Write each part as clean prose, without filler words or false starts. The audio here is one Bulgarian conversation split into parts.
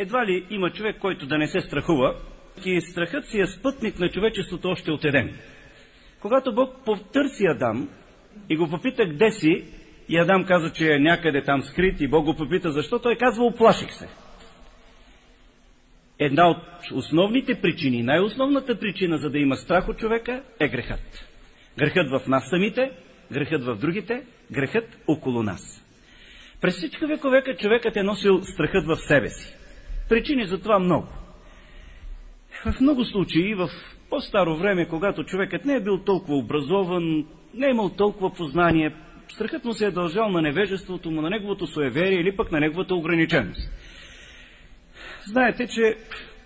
едва ли има човек, който да не се страхува. И страхът си е спътник на човечеството още от Едем. Когато Бог потърси Адам и го попита къде си, и Адам каза, че е някъде там скрит, и Бог го попита защо, той казва: оплаших се. Една от основните причини, най-основната причина, за да има страх от човека, е грехът. Грехът в нас самите, грехът в другите, грехът около нас. През всички вековека човекът е носил страхът в себе си. Причини за това много. В много случаи, в по-старо време, когато човекът не е бил толкова образован, не е имал толкова познание, страхът му се е дължал на невежеството му, на неговото суеверие или пък на неговата ограниченост. Знаете, че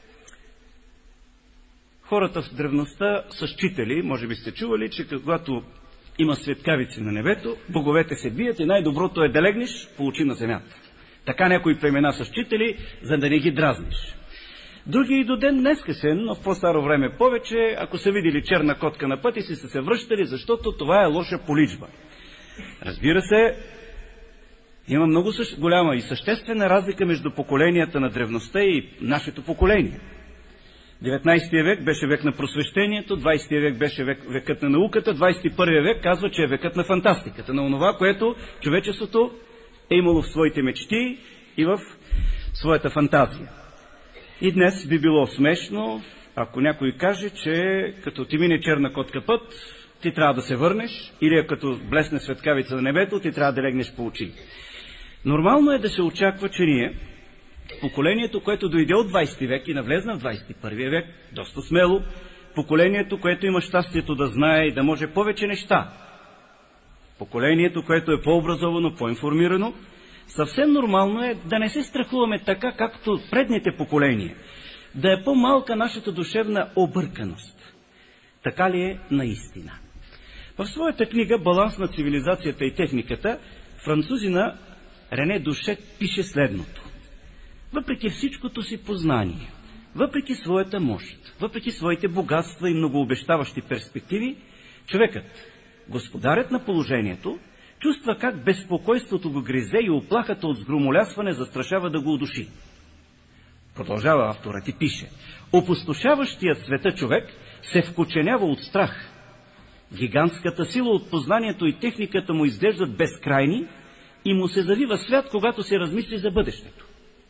хората в древността са считали, може би сте чували, че когато има светкавици на небето, боговете се бият и най-доброто е да легнеш по очи на земята. Така някои племена са считали, за да не ги дразниш. Други и до ден днескашен, но в по-старо време повече, ако са видели черна котка на пъти си, са се връщали, защото това е лоша поличба. Разбира се, има много голяма и съществена разлика между поколенията на древността и нашето поколение. 19 век беше век на просвещението, 20 век беше векът на науката, 21 век казва, че е векът на фантастиката, на онова, което човечеството е имало в своите мечти и в своята фантазия. И днес би било смешно, ако някой каже, че като ти мине черна котка път, ти трябва да се върнеш, или като блесне светкавица на небето, ти трябва да легнеш по очи. Нормално е да се очаква, че ние, поколението, което дойде от 20 век и навлезна в 21 век, доста смело, поколението, което има щастието да знае и да може повече неща, поколението, което е по-образовано, по-информирано, съвсем нормално е да не се страхуваме така, както предните поколения, да е по-малка нашата душевна обърканост. Така ли е наистина? В своята книга «Баланс на цивилизацията и техниката» французина Рене Душет пише следното. Въпреки всичкото си познание, въпреки своята мощ, въпреки своите богатства и многообещаващи перспективи, човекът, господарят на положението, чувства как безпокойството го гризе и оплахата от сгромолясване застрашава да го удуши. Продължава авторът и пише: опустошаващият света човек се вкоченява от страх. Гигантската сила от познанието и техниката му изглеждат безкрайни и му се завива свят, когато се размисли за бъдещето.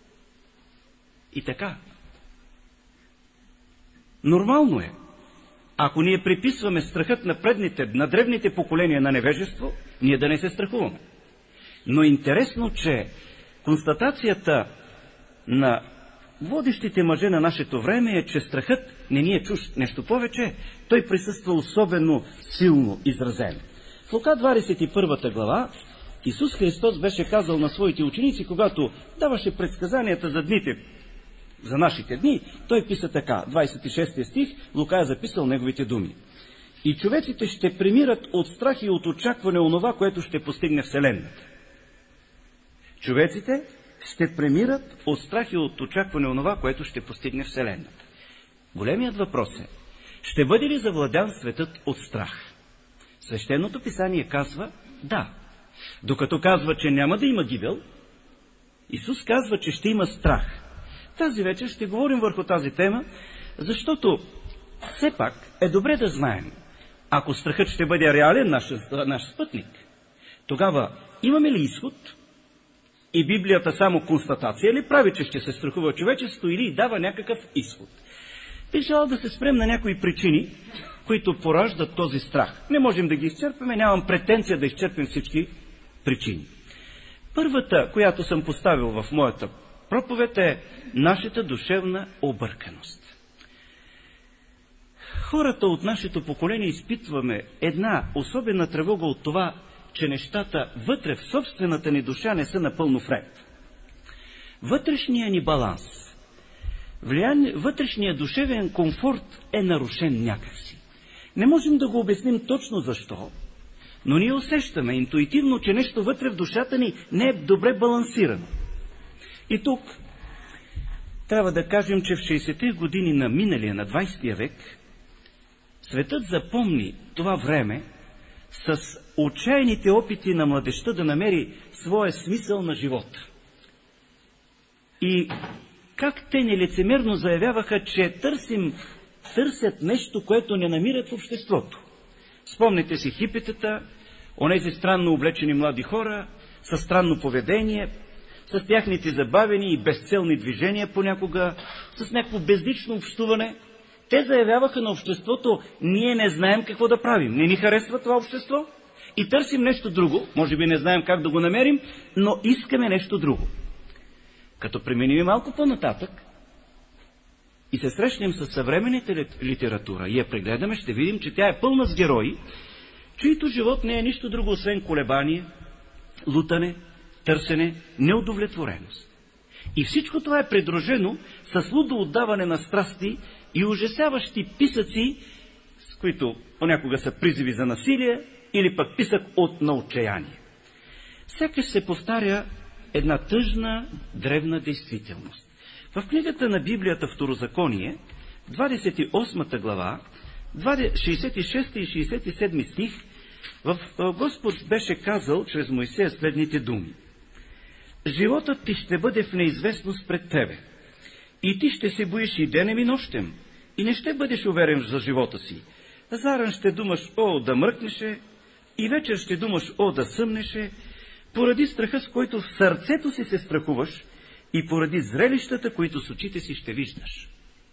И така. Нормално е, ако ние приписваме страхът на древните поколения на невежество, ние да не се страхуваме. Но интересно, че констатацията на водещите мъже на нашето време е, че страхът не ни е чужд. Нещо повече, той присъства особено силно изразен. В Лука 21 глава Исус Христос беше казал на своите ученици, когато даваше предсказанията за дните, за нашите дни, той писа така, 26 стих, Лука е записал неговите думи. И човеците ще премират от страх и от очакване онова, което ще постигне Вселената. Човеците ще премират от страх и от очакване онова, което ще постигне Вселената. Големият въпрос е, ще бъде ли завладян светът от страх? Свещеното писание казва да. Докато казва, че няма да има гибел, Исус казва, че ще има страх. Тази вечер ще говорим върху тази тема, защото все пак е добре да знаем, ако страхът ще бъде реален наш спътник, тогава имаме ли изход? И Библията само констатация ли прави, че ще се страхува човечеството, или дава някакъв изход? Бих желал да се спрем на някои причини, които пораждат този страх. Не можем да ги изчерпим, нямам претенция да изчерпим всички причини. Първата, която съм поставил в моята проповед, е нашата душевна обърканост. Хората от нашето поколение изпитваме една особена тревога от това, че нещата вътре в собствената ни душа не са напълно вред. Вътрешният ни баланс, вътрешният душевен комфорт е нарушен някакси. Не можем да го обясним точно защо, но ние усещаме интуитивно, че нещо вътре в душата ни не е добре балансирано. И тук трябва да кажем, че в 60-те години на миналия, на 20 век, светът запомни това време с отчаяните опити на младежта да намери своя смисъл на живота. И как те нелицемерно заявяваха, че търсят нещо, което не намират в обществото. Спомните си хипитата, онези странно облечени млади хора, със странно поведение, с тяхните забавени и безцелни движения понякога, с някакво безлично общуване. Те заявяваха на обществото: ние не знаем какво да правим, не ни харесва това общество и търсим нещо друго, може би не знаем как да го намерим, но искаме нещо друго. Като преминем малко по-нататък и се срещнем с съвременната литература и я прегледаме, ще видим, че тя е пълна с герои, чието живот не е нищо друго, освен колебание, лутане, търсене, неудовлетвореност. И всичко това е придружено с лудо отдаване на страсти и ужасяващи писъци, с които понякога са призиви за насилие или пък писък на отчаяние. Сякаш се повтаря една тъжна, древна действителност. В книгата на Библията Второзаконие, 28 глава, 66 и 67 стих, Господ беше казал чрез Моисея следните думи: животът ти ще бъде в неизвестност пред тебе, и ти ще се боиш и денем и нощем, и не ще бъдеш уверен за живота си. Заран ще думаш: о, да мръкнеше, и вечер ще думаш: о, да съмнеше, поради страха, с който в сърцето си се страхуваш, и поради зрелищата, които с очите си ще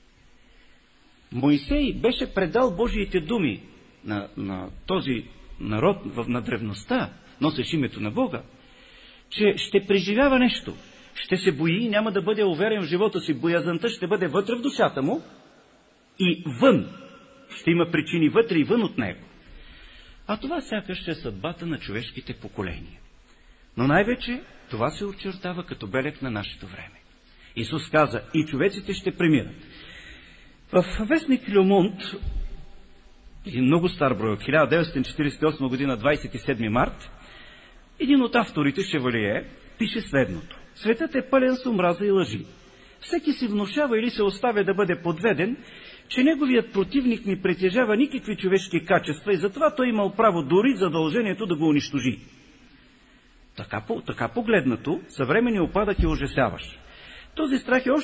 Моисей беше предал Божиите думи на този народ на древността, носещ името на Бога, че ще преживява нещо, ще се бои и няма да бъде уверен в живота си. Боязънта ще бъде вътре в душата му и вън. Ще има причини вътре и вън от него. А това сякаш ще е съдбата на човешките поколения. Но най-вече това се очертава като белег на нашето време. Исус каза: и човеците ще премират. В вестник Люмонт, един много стар брой, от 1948 година, 27 март, един от авторите, Шевалие, пише следното: светът е пълен с омраза и лъжи. Всеки си внушава или се оставя да бъде подведен, че неговият противник не притежава никакви човешки качества и затова той имал право дори задължението да го унищожи. Така погледнато, съвременният упадък е ужасяващ. Този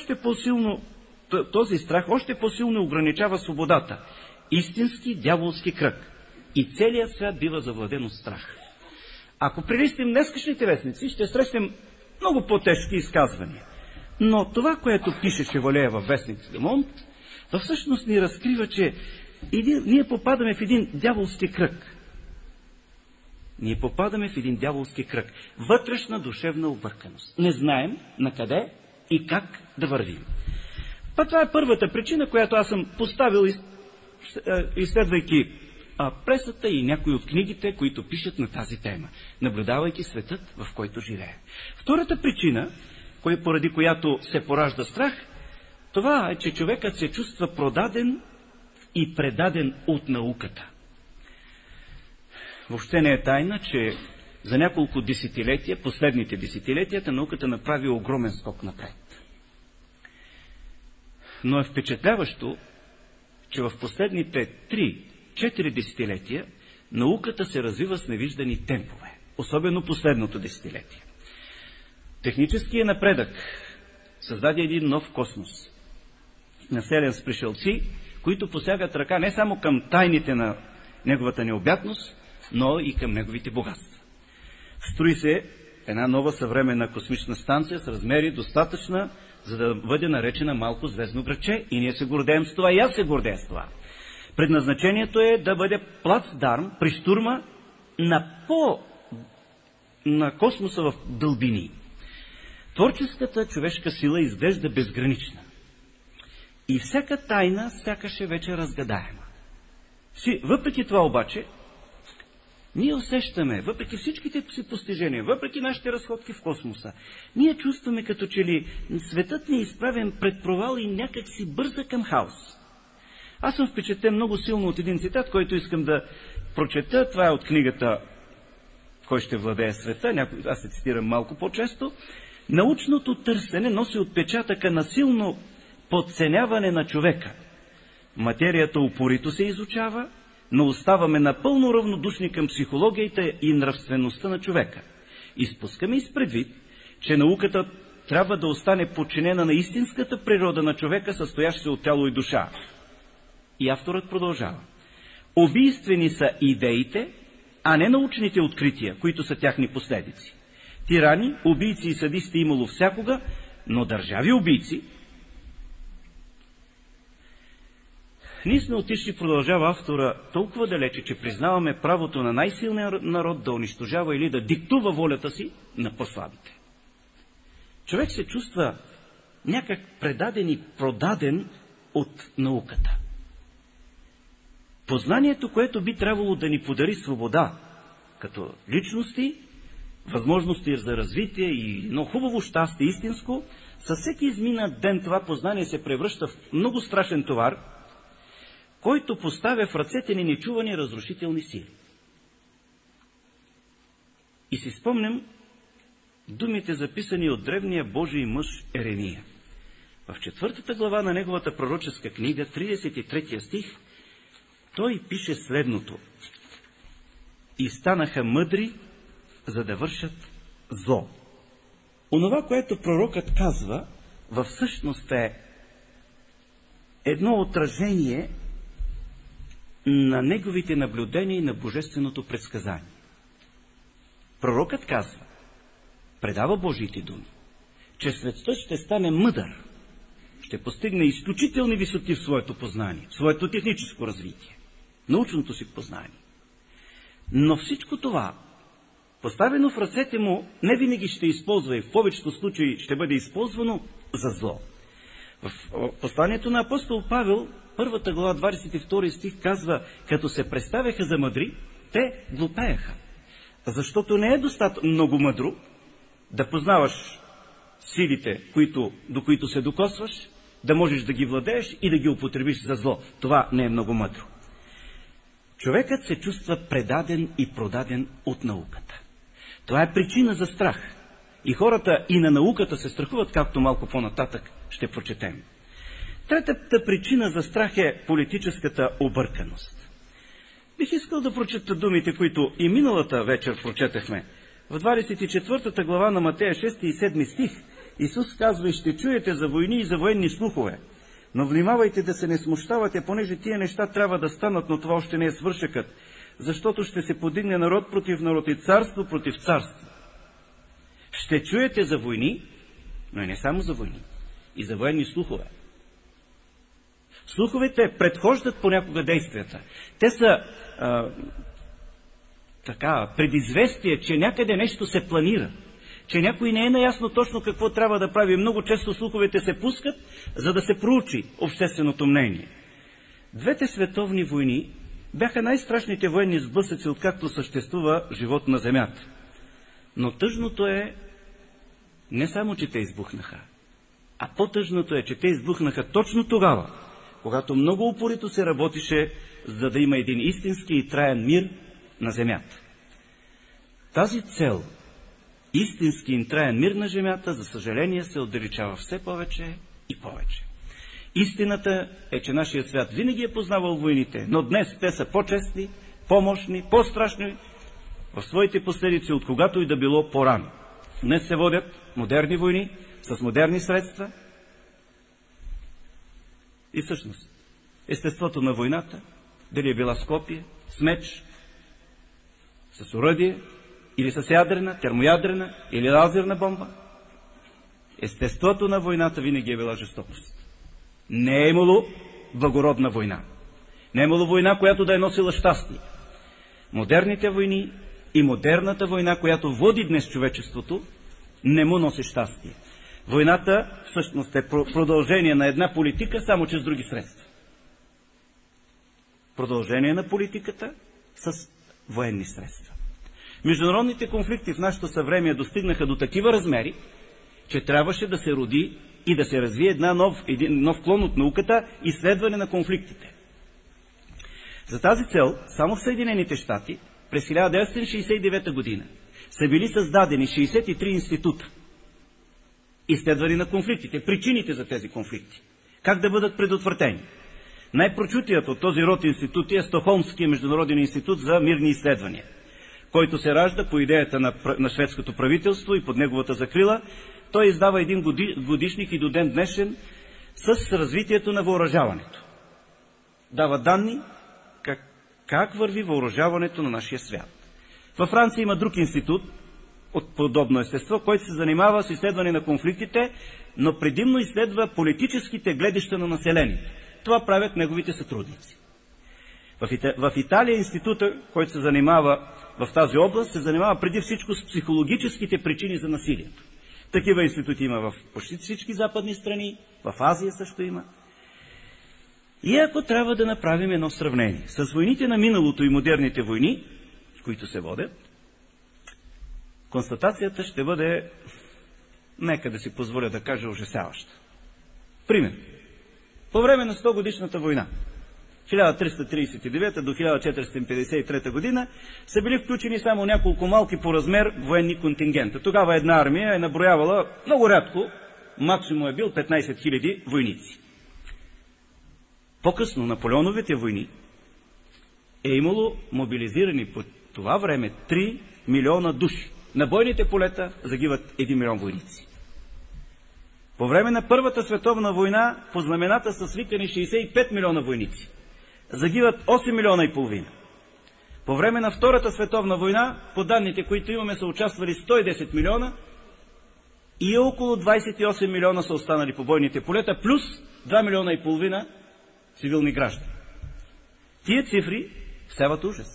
страх още по-силно ограничава свободата. Истински дяволски кръг. И целият свят бива завладен от страх. Ако прилистим днескашните вестници, ще срещнем много по-тежки изказвания. Но това, което пише Шевалея във вестник Лемонт, всъщност ни разкрива, че ние попадаме в един дяволски кръг. Ние попадаме в един дяволски кръг. Вътрешна душевна обърканост. Не знаем на къде и как да вървим. Това е първата причина, която аз съм поставил, изследвайки пресата и някои от книгите, които пишат на тази тема, наблюдавайки светът, в който живее. Втората причина, поради която се поражда страх, това е, че човекът се чувства продаден и предаден от науката. Въобще не е тайна, че за няколко десетилетия, последните десетилетията, науката направи огромен скок напред. Но е впечатляващо, че в последните 3-4 десетилетия науката се развива с невиждани темпове, особено последното десетилетие. Техническият напредък създаде един нов космос, населен с пришелци, които посягат ръка не само към тайните на неговата необятност, но и към неговите богатства. Строи се една нова съвременна космична станция с размери достатъчна, за да бъде наречена малко звездно градче, и ние се гордеем с това, и аз се гордея с това. Предназначението е да бъде плацдарм при штурма на космоса в дълбини. Творческата човешка сила изглежда безгранична. И всяка тайна сякаш е вече разгадаема. Въпреки това обаче, ние усещаме, въпреки всичките си постижения, въпреки нашите разходки в космоса, ние чувстваме като че ли светът ни е изправен пред провал и някак си бърза към хаос. Аз съм впечатлен много силно от един цитат, който искам да прочета. Това е от книгата "Кой ще владее света?" Аз се цитирам малко по-често. Научното търсене носи отпечатъка на силно подценяване на човека. Материята упорито се изучава, но оставаме напълно равнодушни към психологията и нравствеността на човека. Изпускаме изпредвид, че науката трябва да остане подчинена на истинската природа на човека, състоящ се от тяло и душа. И авторът продължава. Убийствени са идеите, а не научните открития, които са тяхни последици. Тирани, убийци и садисти имало всякога, но държави убийци. Ние сме отишли, продължава автора, толкова далече, че признаваме правото на най-силния народ да унищожава или да диктува волята си на по-слабите. Човек се чувства някак предаден и продаден от науката. Познанието, което би трябвало да ни подари свобода, като личности, възможности за развитие и едно хубаво щастие истинско, със всеки изминат ден това познание се превръща в много страшен товар, който поставя в ръцете ни нечувани разрушителни сили. И си спомням думите, записани от древния Божий мъж Еремия. В 4 глава на неговата пророческа книга, 33 стих, той пише следното. И станаха мъдри, за да вършат зло. Онова, което пророкът казва, във всъщност е едно отражение на неговите наблюдения и на божественото предсказание. Пророкът казва, предава Божиите думи, че светът ще стане мъдър, ще постигне изключителни висоти в своето познание, в своето техническо развитие, научното си познание. Но всичко това, поставено в ръцете му, не винаги ще използва и в повечето случаи ще бъде използвано за зло. В посланието на апостол Павел, 1 глава, 22 стих казва, като се представяха за мъдри, те глупееха. Защото не е достатъчно много мъдро да познаваш силите, до които се докосваш, да можеш да ги владееш и да ги употребиш за зло. Това не е много мъдро. Човекът се чувства предаден и продаден от науката. Това е причина за страх. И хората и на науката се страхуват, както малко по-нататък ще прочетем. Третата причина за страх е политическата обърканост. Бих искал да прочета думите, които и миналата вечер прочетахме. В 24 глава на Матея 6 и 7 стих Исус казва, и ще чуете за войни и за военни слухове. Но внимавайте да се не смущавате, понеже тия неща трябва да станат, но това още не е свършекът, защото ще се подигне народ против народ и царство против царство. Ще чуете за войни, но и не само за войни, и за военни слухове. Слуховете предхождат понякога действията. Те са предизвестие, че някъде нещо се планира, че някой не е наясно точно какво трябва да прави. Много често слуховете се пускат, за да се проучи общественото мнение. Двете световни войни бяха най-страшните военни сблъсъци, откакто съществува живот на земята. Но тъжното е не само, че те избухнаха, а по-тъжното е, че те избухнаха точно тогава, когато много упорито се работише, за да има един истински и траен мир на земята. Тази цел, истински и траен мир на земята, за съжаление се отдалечава все повече и повече. Истината е, че нашият свят винаги е познавал войните, но днес те са по-честни, по-мощни, по-страшни в своите последици, от когато и да било по-рано. Днес се водят модерни войни с модерни средства. И всъщност, естеството на войната, дали е била с копие, с меч, с оръдие, или с ядрена, термоядрена, или лазерна бомба, естеството на войната винаги е била жестокост. Не е имало благородна война. Не е имало война, която да е носила щастие. Модерните войни и модерната война, която води днес човечеството, не му носи щастие. Войната всъщност е продължение на една политика, само че с други средства. Продължение на политиката с военни средства. Международните конфликти в нашето съвремие достигнаха до такива размери, че трябваше да се роди и да се развие един нов клон от науката, изследване на конфликтите. За тази цел, само в Съединените щати, през 1969 година, са били създадени 63 института. Изследване на конфликтите, причините за тези конфликти. Как да бъдат предотвратени? Най-прочутият от този род институти е Стокхолмския международен институт за мирни изследвания, който се ражда по идеята на шведското правителство и под неговата закрила. той издава един годишник и до ден днешен с развитието на въоръжаването. Дава данни как върви въоръжаването на нашия свят. Във Франция има друг институт от подобно естество, който се занимава с изследване на конфликтите, но предимно изследва политическите гледища на населението. Това правят неговите сътрудници. В Италия института, който се занимава в тази област, се занимава преди всичко с психологическите причини за насилието. Такива институти има в почти всички западни страни, в Азия също има. И ако трябва да направим едно сравнение с войните на миналото и модерните войни, които се водят, констатацията ще бъде, нека да си позволя да кажа, ужасяваща. Пример. По време на 100-годишната война, 1339 до 1453 година, са били включени само няколко малки по размер военни контингента. Тогава една армия е наброявала много рядко, максимум е бил 15 000 войници. По-късно Наполеоновите войни е имало мобилизирани по това време 3 милиона души. На бойните полета загиват 1 милион войници. По време на Първата световна война по знамената са свикани 65 милиона войници. Загиват 8 милиона и половина. По време на Втората световна война, по данните, които имаме, са участвали 110 милиона и около 28 милиона са останали по бойните полета, плюс 2 милиона и половина цивилни граждани. Тия цифри всяват ужас.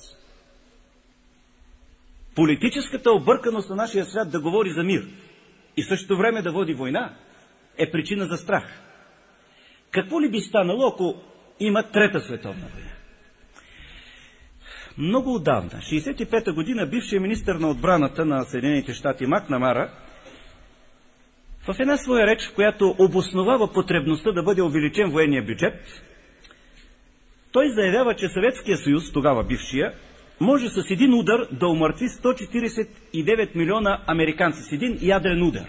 Политическата обърканост на нашия свят да говори за мир и в същото време да води война е причина за страх. Какво ли би станало, ако има Трета световна война? Много отдавна, 1965 година, бившият министър на отбраната на Съединените щати Макнамара в една своя реч, в която обосновава потребността да бъде увеличен военния бюджет, той заявява, че Съветския съюз, тогава бившия, може с един удар да умъртви 149 милиона американци с един ядрен удар.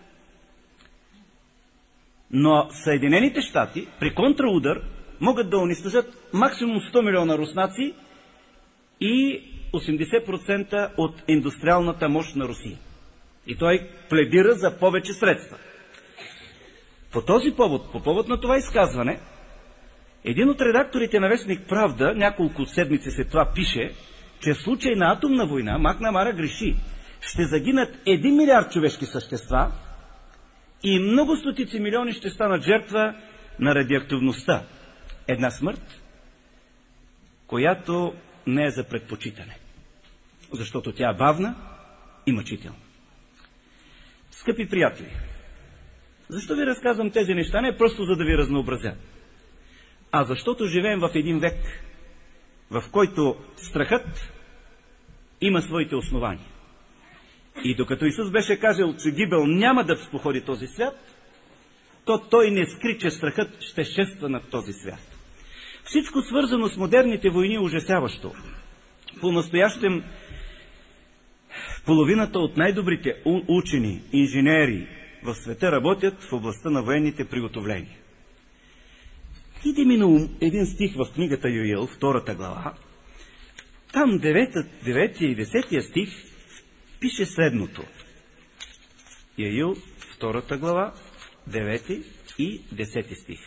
Но Съединените щати при контраудар могат да унищожат максимум 100 милиона руснаци и 80% от индустриалната мощ на Русия. И той пледира за повече средства. По този повод, по повод на това изказване, един от редакторите на вестник Правда няколко седмици след това пише, че в случай на атомна война Макнамара греши. Ще загинат 1 милиард човешки същества и много стотици милиони ще станат жертва на радиоактивността. Една смърт, която не е за предпочитане, защото тя е бавна и мъчителна. Скъпи приятели, защо ви разказвам тези неща? Не просто за да ви разнообразя, а защото живеем в един век, в който страхът има своите основания. И докато Исус беше казал, че гибел няма да споходи този свят, то той не скри, че страхът ще шества над този свят. Всичко свързано с модерните войни е ужасяващо. По-настоящем половината от най-добрите учени, инженери в света работят в областта на военните приготовления. Иде ми на ум един стих в книгата Йоил, 2 глава. Там 9 и 10 стих пише следното. Йоил, 2 глава, 9 и 10 стих.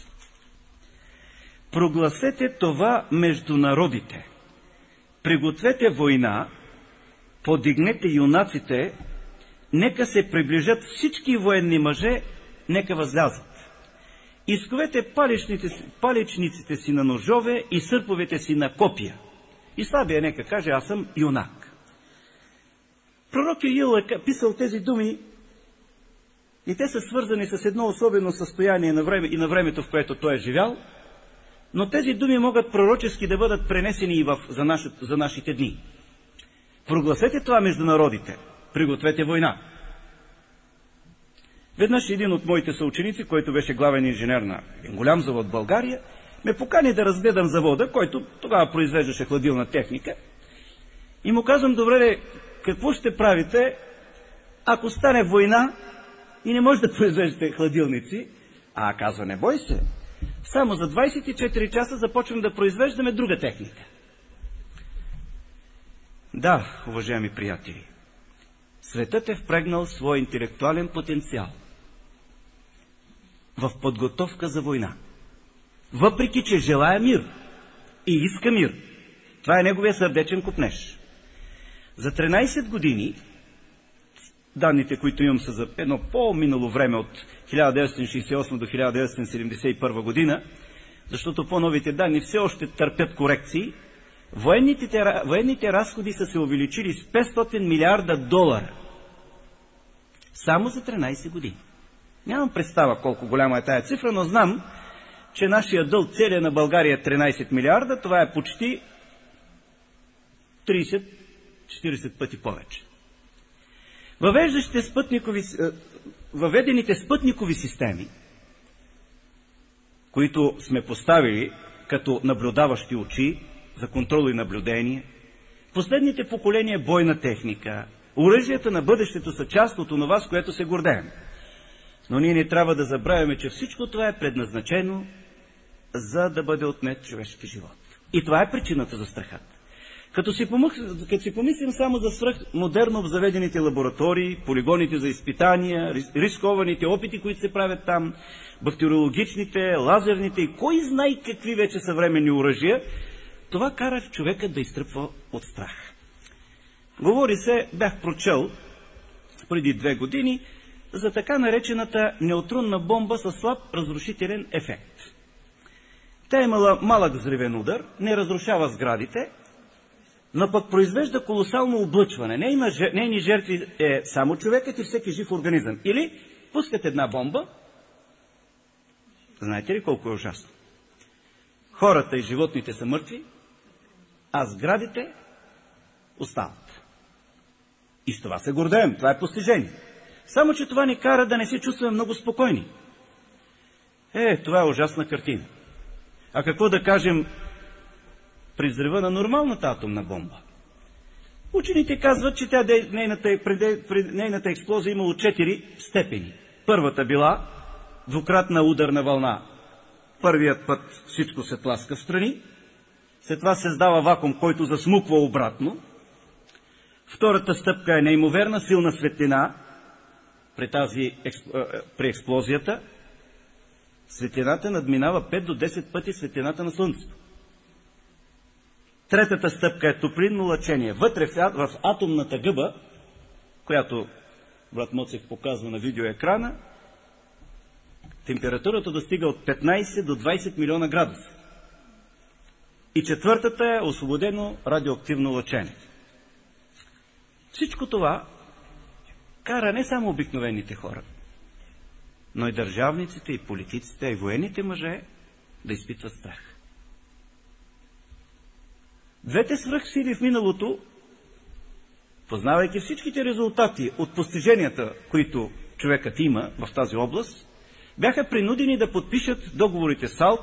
Прогласете това между народите. Пригответе война, подигнете юнаците, нека се приближат всички военни мъже, нека възлязат. Изковете палечниците си на ножове и сърповете си на копия. И слабия нека каже, аз съм юнак. Пророк Йоил е писал тези думи и те са свързани с едно особено състояние на време и на времето, в което той е живял, но тези думи могат пророчески да бъдат пренесени и за нашите дни. Прогласете това между народите, пригответе война. Веднъж един от моите съученици, който беше главен инженер на един голям завод в България, ме покани да разгледам завода, който тогава произвеждаше хладилна техника. И му казвам, добре, какво ще правите, ако стане война и не може да произвеждате хладилници? А казва, не бой се, само за 24 часа започвам да произвеждаме друга техника. Да, уважаеми приятели, Светът е впрегнал своя интелектуален потенциал в подготовка за война. Въпреки че желая мир и иска мир. Това е неговия сърдечен копнеж. За 13 години, данните, които имам са за едно по-минало време от 1968 до 1971 година, защото по-новите данни все още търпят корекции, военните разходи са се увеличили с 500 милиарда долара. Само за 13 години. Нямам представа колко голяма е тая цифра, но знам, че нашия дълг целия на България е 13 милиарда, това е почти 30-40 пъти повече. Въведените спътникови системи, които сме поставили като наблюдаващи очи за контрол и наблюдение, последните поколения бойна техника, оръжията на бъдещето са част от онова, с което се гордеем. Но ние не трябва да забравяме, че всичко това е предназначено за да бъде отнет човешки живот. И това е причината за страха. Като си помислим само за свръхмодерно обзаведените лаборатории, полигоните за изпитания, рискованите опити, които се правят там, бактериологичните, лазерните и кой знае какви вече съвременни оръжия, това кара човека да изтръпва от страх. Говори се, бях прочел преди 2 години, за така наречената неутронна бомба със слаб разрушителен ефект. Тя имала малък взривен удар, не разрушава сградите, но пък произвежда колосално облъчване. Нейни жертви е само човекът и всеки жив организъм. Или пускат една бомба, знаете ли колко е ужасно? Хората и животните са мъртви, а сградите остават. И с това се гордеем, това е постижение. Само че това ни кара да не се чувстваме много спокойни. Това е ужасна картина. А какво да кажем при взрива на нормалната атомна бомба? Учените казват, че нейната експлозия имало 4 степени. Първата била двукратна ударна вълна. Първият път всичко се тласка в страни, след това се създава вакуум, който засмуква обратно. Втората стъпка е неимоверна силна светлина при експлозията. Светлината надминава 5 до 10 пъти светлината на Слънцето. Третата стъпка е топлинно лъчение. Вътре в атомната гъба, която брат Моцев показва на видеоекрана, температурата достига от 15 до 20 милиона градуса. И четвъртата е освободено радиоактивно лъчение. Всичко това кара не само обикновените хора, но и държавниците, и политиците, и военните мъже да изпитват страх. Двете свръхсили в миналото, познавайки всичките резултати от постиженията, които човекът има в тази област, бяха принудени да подпишат договорите САЛТ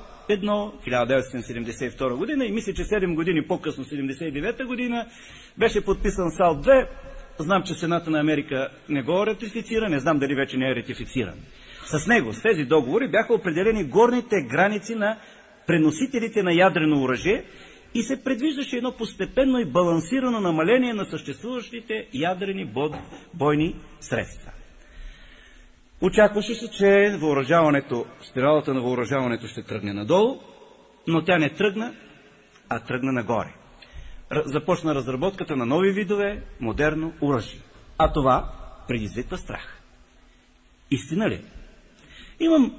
1, 1972 година и мисля, че 7 години по-късно, 1979 година, беше подписан САЛТ 2. Знам, че Сената на Америка не го ратифицира, не знам дали вече не е ратифициран. С него, с тези договори, бяха определени горните граници на преносителите на ядрено оръжие и се предвиждаше едно постепенно и балансирано намаление на съществуващите ядрени бойни средства. Очакваше се, че спиралата на въоръжаването ще тръгне надолу, но тя не тръгна, а тръгна нагоре. Започна разработката на нови видове модерно оръжие. А това предизвиква страх. Истина ли? Имам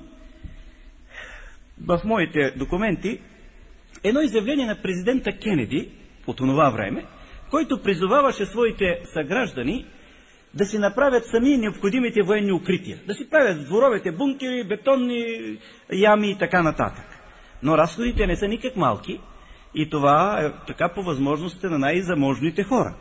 в моите документи едно изявление на президента Кенеди от онова време, който призоваваше своите съграждани да си направят сами необходимите военни укрития. Да си правят в дворовете бункери, бетонни ями и така нататък. Но разходите не са никак малки и това е така по възможностите на най-заможните хора.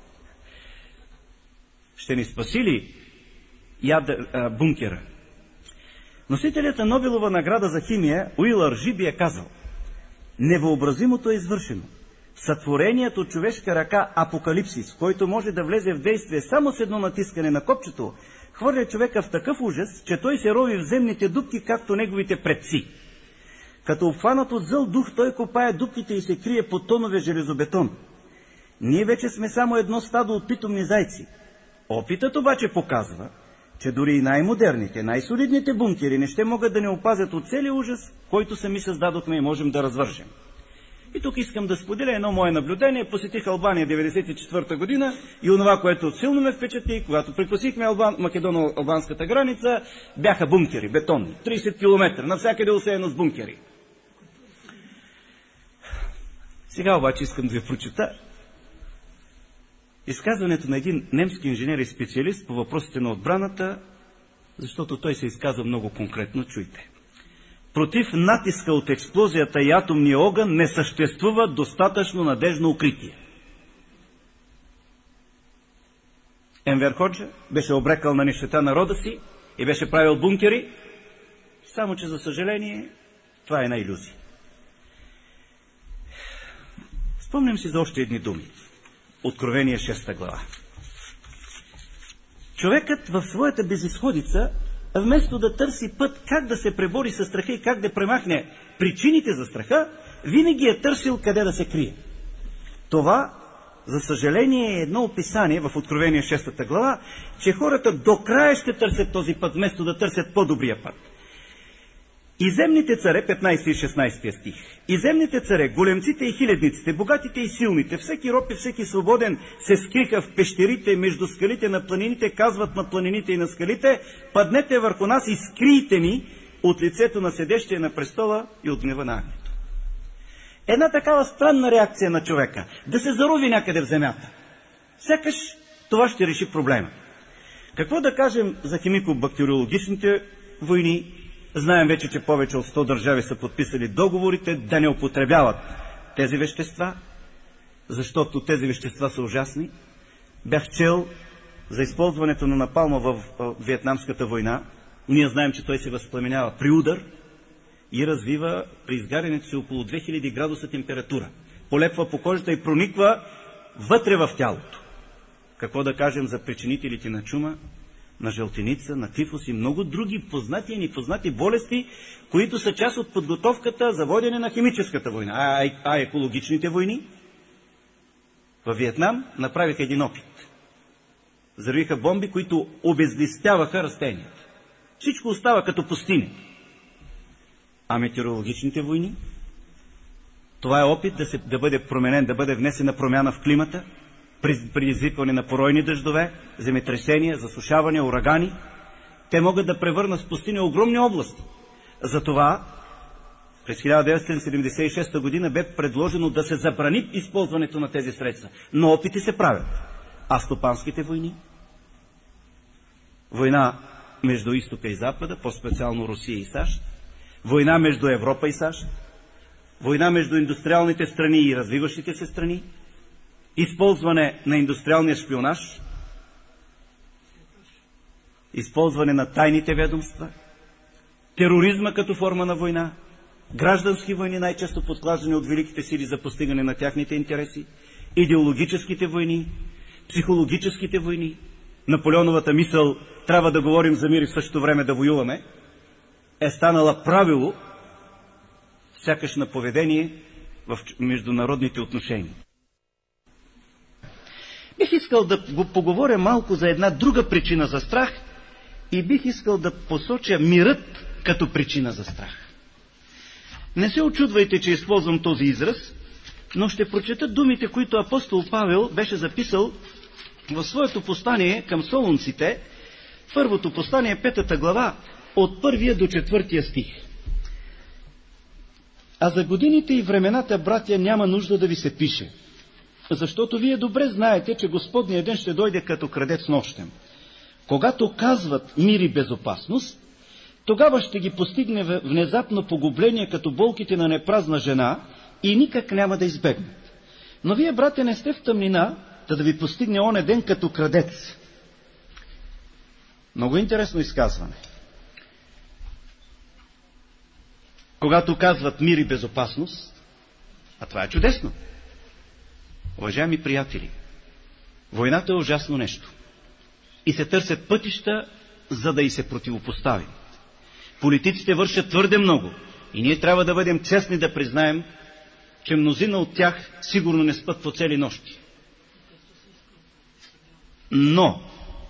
Ще ни спаси ли бункера? Носителят на Нобелова награда за химия Уилър Жиби е казал: невъобразимото е извършено. Сътворението от човешка ръка апокалипсис, който може да влезе в действие само с едно натискане на копчето, хвърля човека в такъв ужас, че той се рови в земните дупки, както неговите предци. Като обхванат от зъл дух, той копае дупките и се крие под тонове железобетон. Ние вече сме само едно стадо от питомни зайци. Опитът обаче показва, че дори и най-модерните, най-солидните бункери не ще могат да не опазят от целия ужас, който сами създадохме и можем да развържем. И тук искам да споделя едно мое наблюдение. Посетих Албания 1994 година и онова, което силно ме впечатли, когато прекосихме македоно-албанската граница, бяха бункери, бетонни, 30 км, навсякъде осеяно с бункери. Сега обаче искам да ви прочета изказването на един немски инженер и специалист по въпросите на отбраната, защото той се изказва много конкретно, чуйте. Против натиска от експлозията и атомния огън не съществува достатъчно надежно укритие. Енвер Ходжа беше обрекал на нищета народа си и беше правил бункери, само че за съжаление това е една илюзия. Спомням си за още едни думи. Откровение 6 глава. Човекът в своята безизходица, вместо да търси път как да се пребори със страха и как да премахне причините за страха, винаги е търсил къде да се крие. Това, за съжаление, е едно описание в Откровение 6 глава, че хората до края ще търсят този път, вместо да търсят по-добрия път. И земните царе, 15 и 16 стих, и земните царе, големците и хилядниците, богатите и силните, всеки роб и всеки свободен се скриха в пещерите между скалите на планините, казват на планините и на скалите, паднете върху нас и скрийте ни от лицето на седещия на престола и от гнева на агнето. Една такава странна реакция на човека, да се зарови някъде в земята. Сякаш това ще реши проблема. Какво да кажем за химико-бактериологичните войни? Знаем вече, че повече от 100 държави са подписали договорите да не употребяват тези вещества, защото тези вещества са ужасни. Бях чел за използването на напалма в Виетнамската война. Ние знаем, че той се възпламенява при удар и развива при изгарянето си около 2000 градуса температура. Полепва по кожата и прониква вътре в тялото. Какво да кажем за причинителите на чума, на жълтеница, на тифус и много други познати и непознати болести, които са част от подготовката за водене на химическата война. А екологичните войни? Във Виетнам направиха един опит. Взривиха бомби, които обезлистяваха растенията. Всичко остава като пустиня. А метеорологичните войни? Това е опит да бъде променен, да бъде внесена промяна в климата, предизвикване на поройни дъждове, земетресения, засушаване, урагани. Те могат да превърнат в пустиня огромни области. Затова през 1976 година бе предложено да се забрани използването на тези средства. Но опити се правят. А стопанските войни? Война между изтока и запада, по-специално Русия и САЩ. Война между Европа и САЩ. Война между индустриалните страни и развиващите се страни. Използване на индустриалния шпионаж, използване на тайните ведомства, тероризма като форма на война, граждански войни, най-често подклаждани от великите сили за постигане на тяхните интереси, идеологическите войни, психологическите войни. Наполеоновата мисъл трябва да говорим за мир и в същото време да воюваме е станала правило, сякаш на поведение в международните отношения. Бих искал да го поговоря малко за една друга причина за страх и бих искал да посоча мирът като причина за страх. Не се очудвайте, че използвам този израз, но ще прочета думите, които апостол Павел беше записал в своето послание към солунците, първото послание, 5 глава, от 1 до 4 стих. А за годините и времената, братя, няма нужда да ви се пише, защото вие добре знаете, че Господният ден ще дойде като крадец нощем. Когато казват мир и безопасност, тогава ще ги постигне внезапно погубление, като болките на непразна жена, и никак няма да избегнат. Но вие, братя, не сте в тъмнина, да ви постигне оня ден като крадец. Много интересно изказване. Когато казват мир и безопасност, а това е чудесно. Уважаеми приятели, войната е ужасно нещо. И се търсят пътища, за да й се противопоставим. Политиците вършат твърде много. И ние трябва да бъдем честни да признаем, че мнозина от тях сигурно не спят по цели нощи. Но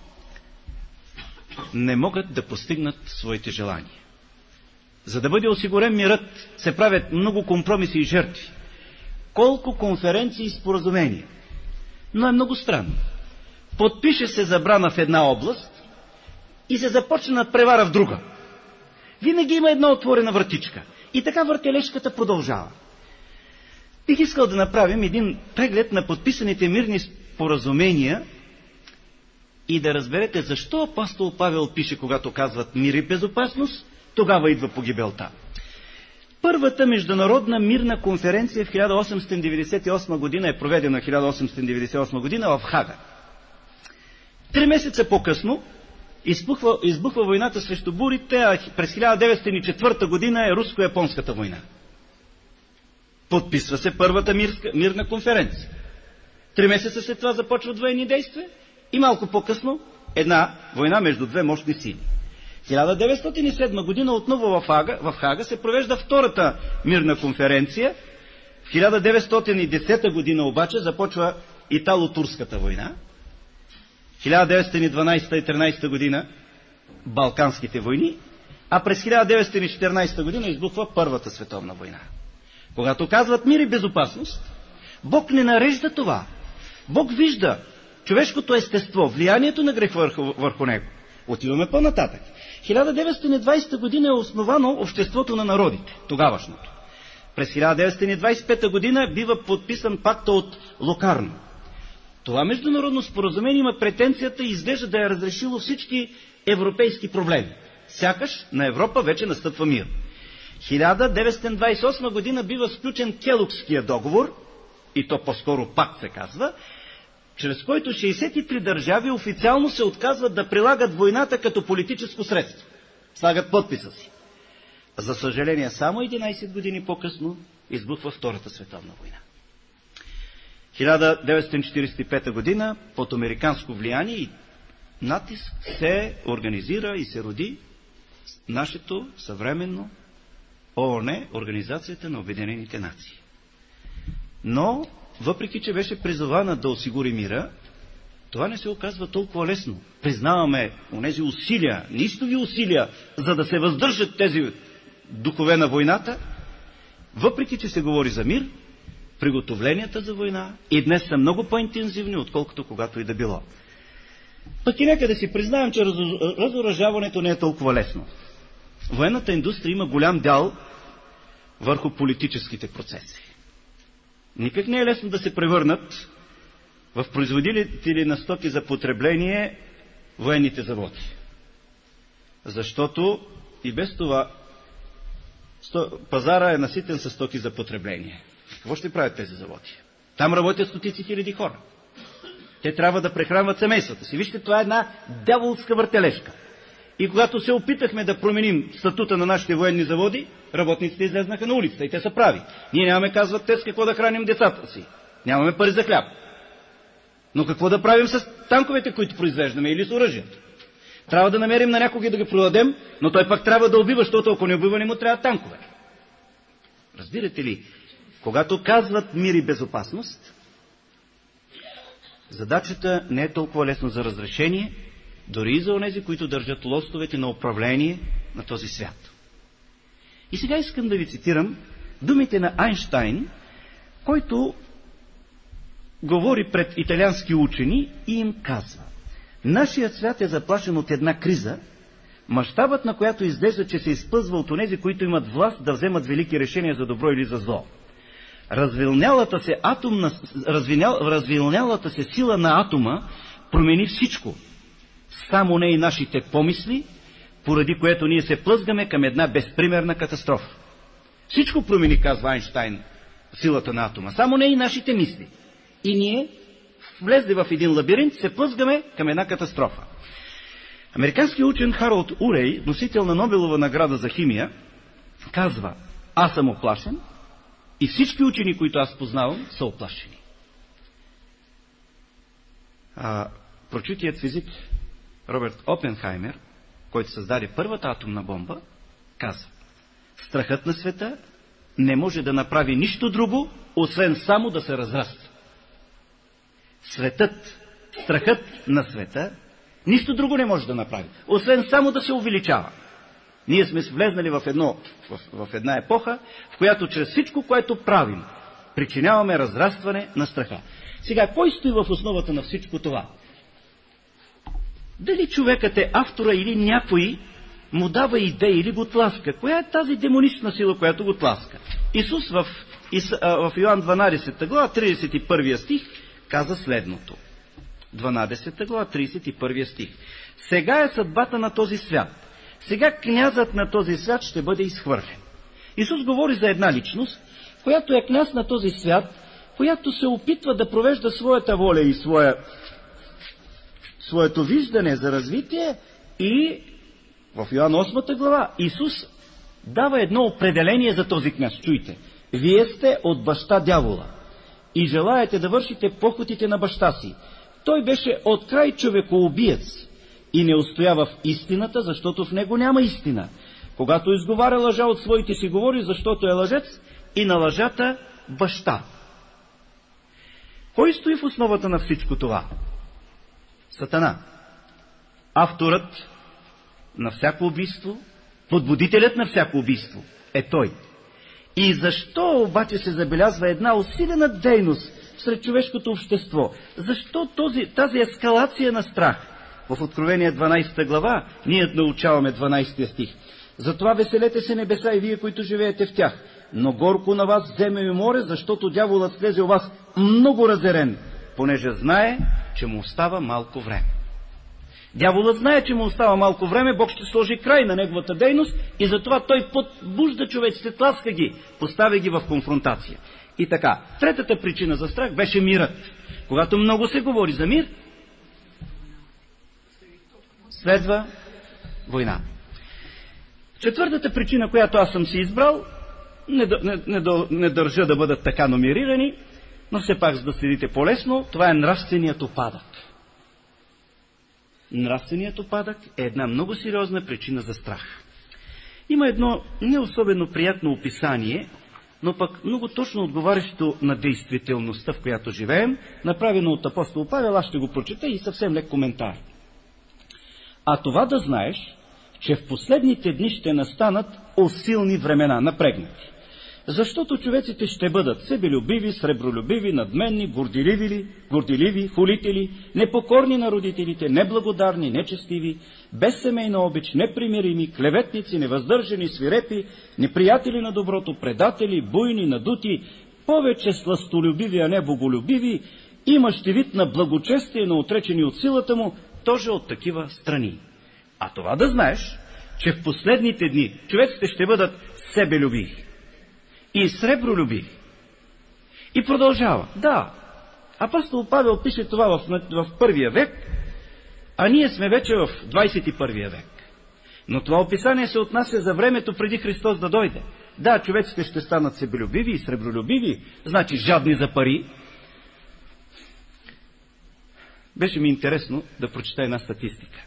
не могат да постигнат своите желания. За да бъде осигурен мирът, се правят много компромиси и жертви. Колко конференции и споразумения. Но е много странно. Подпише се забрана в една област и се започна превара в друга. Винаги има една отворена вратичка. И така въртележката продължава. Бих искал да направим един преглед на подписаните мирни споразумения и да разберете защо апостол Павел пише, когато казват мир и безопасност, тогава идва погибелта. Първата международна мирна конференция в 1898 година е проведена в 1898 година в Хага. 3 месеца по-късно избухва войната срещу бурите, а през 1904 година е руско-японската война. Подписва се първата мирна конференция. 3 месеца след това започват военни действия и малко по-късно една война между две мощни сили. 1907 година отново в Хага се провежда втората мирна конференция. В 1910 година обаче започва Итало-турската война. 1912 и 1913 година Балканските войни, а през 1914 година избухва Първата световна война. Когато казват мир и безопасност, Бог не нарежда това. Бог вижда човешкото естество, влиянието на грех върху него. Отиваме по-нататък. 1920 година е основано Обществото на народите, тогавашното. През 1925 година бива подписан пакта от Локарно. Това международно споразумение има претенцията и изглежда да е разрешило всички европейски проблеми. Сякаш на Европа вече настъпва мир. 1928 година бива сключен Келокския договор, и то по-скоро пакт се казва, чрез който 63 държави официално се отказват да прилагат войната като политическо средство. Слагат подписа си. За съжаление, само 11 години по-късно избухва Втората световна война. 1945 година под американско влияние и натиск се организира и се роди нашето съвременно ООН, Организацията на Обединените нации. Но, въпреки че беше призована да осигури мира, това не се оказва толкова лесно. Признаваме онези усилия, неистови усилия, за да се въздържат тези духове на войната, въпреки че се говори за мир, приготовленията за война и днес са много по-интензивни, отколкото когато и да било. Пък и нека да си признаем, че разоръжаването не е толкова лесно. Военната индустрия има голям дял върху политическите процеси. Никак не е лесно да се превърнат в производители на стоки за потребление военните заводи. Защото и без това пазара е наситен със стоки за потребление. Какво ще правят тези заводи? Там работят стотици хиляди хора. Те трябва да прехранват семействата си. Вижте, това е една дяволска въртележка. И когато се опитахме да променим статута на нашите военни заводи, работниците излезнаха на улицата и те са прави. Ние нямаме, казват те, с какво да храним децата си. Нямаме пари за хляб. Но какво да правим с танковете, които произвеждаме, или с оръжието? Трябва да намерим на някого да ги продадем, но той пак трябва да убива, защото ако не убива, не му трябва танкове. Разбирате ли, когато казват мир и безопасност, задачата не е толкова лесно за разрешение, дори и за онези, които държат лостовете на управление на този свят. И сега искам да ви цитирам думите на Айнщайн, който говори пред италиански учени и им казва: нашият свят е заплашен от една криза, мащабът на която изглежда, че се изпъзва от онези, които имат власт да вземат велики решения за добро или за зло. Развилнялата се сила на атома промени всичко, само не и нашите помисли, поради което ние се плъзгаме към една безпримерна катастрофа. Всичко промени, казва Айнщайн, силата на атома, само не и нашите мисли. И ние, влезли в един лабиринт, се плъзгаме към една катастрофа. Американският учен Харолд Урей, носител на Нобелова награда за химия, казва: аз съм оплашен и всички учени, които аз познавам, са оплашени. Прочутият физик Роберт Опенхаймер, който създаде първата атомна бомба, казва: страхът на света не може да направи нищо друго, освен само да се разраства. Страхът на света Нищо друго не може да направи, освен само да се увеличава. Ние сме влезнали в една епоха, в която чрез всичко, което правим, причиняваме разрастване на страха. Сега, кой стои в основата на всичко това? Дали човекът е автора или някой му дава идеи или го тласка? Коя е тази демонична сила, която го тласка? Исус в Йоан 12 глава, 31 стих, каза следното. 12 глава, 31 стих. Сега е съдбата на този свят. Сега князът на този свят ще бъде изхвърлен. Исус говори за една личност, която е княз на този свят, която се опитва да провежда своята воля и своето виждане за развитие, и в Йоан 8 глава Исус дава едно определение за този княз. Чуйте. Вие сте от баща дявола и желаете да вършите похотите на баща си. Той беше открай човекоубиец и не устоява в истината, защото в него няма истина. Когато изговаря лъжа от своите си говори, защото е лъжец и на лъжата баща. Кой стои в основата на всичко това? Сатана. Авторът на всяко убийство, подбудителят на всяко убийство е той. И защо обаче се забелязва една усилена дейност сред човешкото общество? Защо тази ескалация на страх? В Откровение 12 глава ние научаваме 12 стих. Затова веселете се, небеса, и вие, които живеете в тях. Но горко на вас земя и море, защото дяволът слезе у вас много разерен, понеже знае, че му остава малко време. Дяволът знае, че му остава малко време, Бог ще сложи край на неговата дейност и затова той подбужда човеците, тласка ги, поставя ги в конфронтация. И така, третата причина за страх беше мирът. Когато много се говори за мир, следва война. Четвъртата причина, която аз съм си избрал, не държа да бъдат така номерирани, но все пак, за да следите по-лесно, това е нравственият упадък. Нравственият упадък е една много сериозна причина за страх. Има едно не особено приятно описание, но пък много точно отговарящо на действителността, в която живеем, направено от апостол Павел. Аз ще го прочета и съвсем лек коментар. А това да знаеш, че в последните дни ще настанат усилни времена, напрегнати. Защото човеците ще бъдат себелюбиви, сребролюбиви, надменни, горделиви, хулители, непокорни на родителите, неблагодарни, нечестиви, без семейна обич, непримирими, клеветници, невъздържани, свирепи, неприятели на доброто, предатели, буйни, надути, повече сластолюбиви, а не боголюбиви, имащи вид на благочестие, но отречени от силата му, тоже от такива страни. А това да знаеш, че в последните дни човеците ще бъдат себелюбиви и сребролюбиви. И продължава. Да, апостол Павел пише това в първия век, а ние сме вече в 21 век. Но това описание се отнася за времето преди Христос да дойде. Да, човеците ще станат себелюбиви и сребролюбиви, значи жадни за пари. Беше ми интересно да прочета една статистика.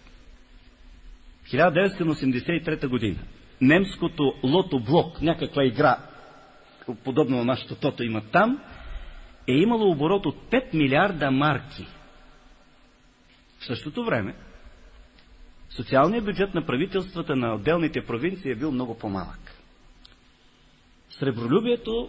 1983 година немското Лото Блок, някаква игра, подобно на нашото тото има там, е имало оборот от 5 милиарда марки. В същото време социалният бюджет на правителствата на отделните провинции е бил много по-малък. Сребролюбието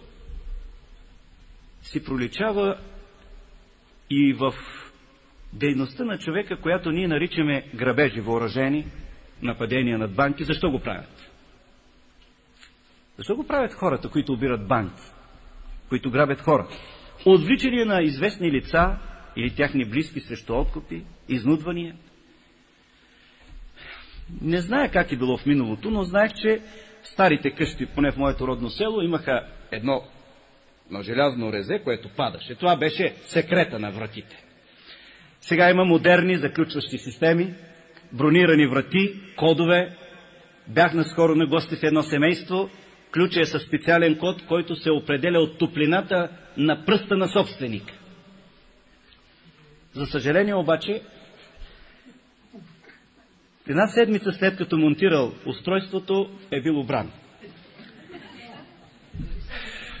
си проличава и в дейността на човека, която ние наричаме грабежи въоръжени, нападения над банки. Защо го правят? Защо го правят хората, които обират банки, които грабят хора? Отвличане на известни лица или тяхни близки срещу откупи, изнудвания. Не зная как е било в миналото, но знаех, че старите къщи, поне в моето родно село, имаха едно желязно резе, което падаше. Това беше секрета на вратите. Сега има модерни заключващи системи, бронирани врати, кодове. Бях наскоро на гости в едно семейство. Ключът е със специален код, който се определя от топлината на пръста на собственик. За съжаление обаче, една седмица след като монтирал устройството, е бил обран.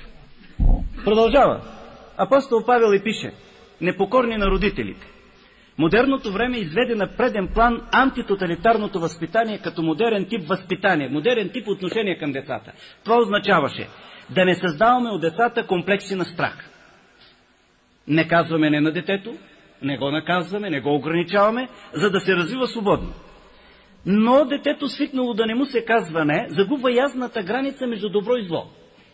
Продължава. Апостол Павел и пише: непокорни на родителите. Модерното време изведе на преден план антитоталитарното възпитание като модерен тип възпитание, модерен тип отношение към децата. Това означаваше да не създаваме от децата комплекси на страх. Не казваме не на детето, не го наказваме, не го ограничаваме, за да се развива свободно. Но детето, свикнало да не му се казва не, загубва ясната граница между добро и зло.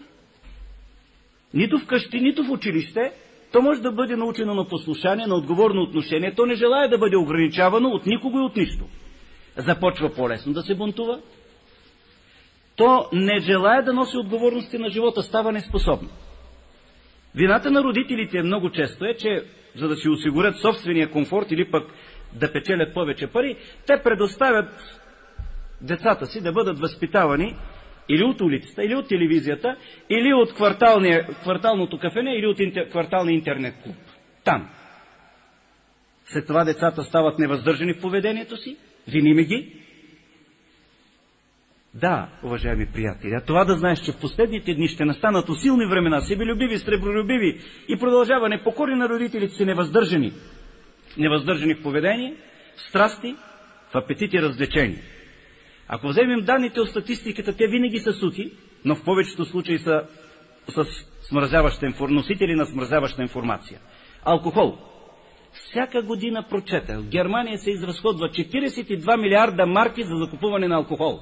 Нито вкъщи, нито в училище, то може да бъде научено на послушание, на отговорно отношение, то не желае да бъде ограничавано от никого и от нищо. Започва по-лесно да се бунтува, то не желае да носи отговорности на живота, става неспособно. Вината на родителите много често е, че за да си осигурят собствения комфорт или пък да печелят повече пари, те предоставят децата си да бъдат възпитавани или от улицата, или от телевизията, или от кварталното кафене, или от кварталния интернет клуб. Там. След това децата стават невъздържани в поведението си, виними ги. Да, уважаеми приятели, а това да знаеш, че в последните дни ще настанат усилни времена, себелюбиви, сребролюбиви и продължава непокорни на родителите си невъздържани. Невъздържани в поведение, в страсти, в апетити и развлечения. Ако вземем данните от статистиката, те винаги са сухи, но в повечето случаи са с носители на смразяваща информация. Алкохол. Всяка година прочета, в Германия се изразходва 42 милиарда марки за закупуване на алкохол.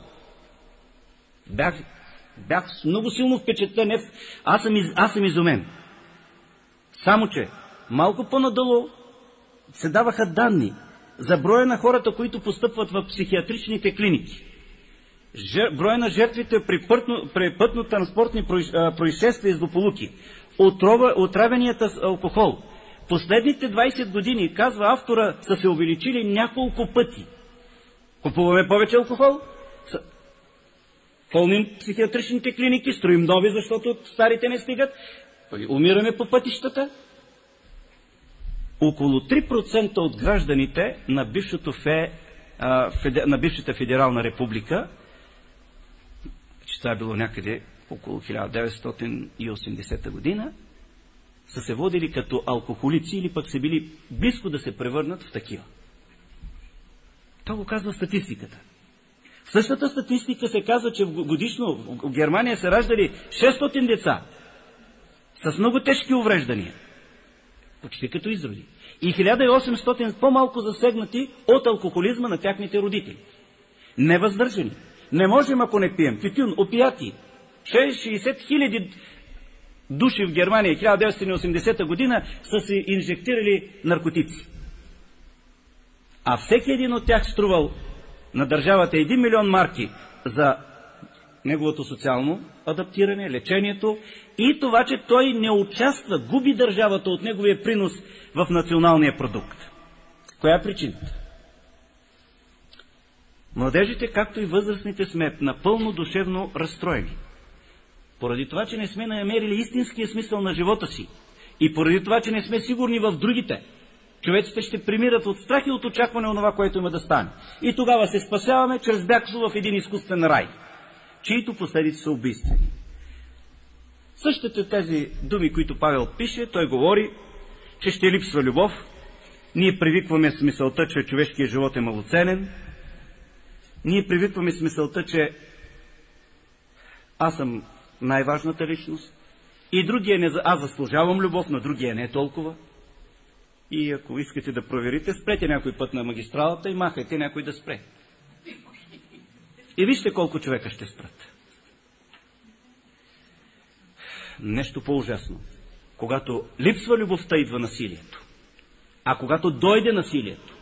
Бях много силно впечатлен. Аз съм изумен. Само че, малко по-надолу се даваха данни за броя на хората, които постъпват в психиатричните клиники. Броя на жертвите при пътно-транспортни происшествия и злополуки. Отравеният с алкохол. Последните 20 години, казва автора, са се увеличили няколко пъти. Купуваме повече алкохол, пълним психиатричните клиники, строим нови, защото старите не стигат, умираме по пътищата. Около 3% от гражданите на бившата федерална република, че това е било някъде около 1980 година, са се водили като алкохолици или пък са били близко да се превърнат в такива. Това го казва статистиката. В същата статистика се казва, че годишно в Германия се раждали 600 деца с много тежки увреждания, почти като изроди, и 1800 по-малко засегнати от алкохолизма на тяхните родители. Невъздържани. Не можем, ако не пием. Тютюн, опиати. 60 хиляди души в Германия 1980 година са се инжектирали наркотици. А всеки един от тях струвал на държавата 1 милион марки за неговото социално адаптиране, лечението и това, че той не участва, губи държавата от неговия принос в националния продукт. Коя е причината? Младежите, както и възрастните, сме напълно душевно разстроени. Поради това, че не сме намерили истинския смисъл на живота си и поради това, че не сме сигурни в другите, човеците ще примират от страх и от очакване от това, което има да стане. И тогава се спасяваме чрез бягство в един изкуствен рай, чието последици са убийствени. Същите тези думи, които Павел пише, той говори, че ще липсва любов. Ние привикваме с мисълта, че човешкият живот е малоценен. Ние привикваме с мисълта, че аз съм най-важната личност и другия аз заслужавам любов, но другия не е толкова. И ако искате да проверите, спрете някой път на магистралата и махайте някой да спре. И вижте колко човека ще спрат. Нещо по-ужасно. Когато липсва любовта, идва насилието. А когато дойде насилието,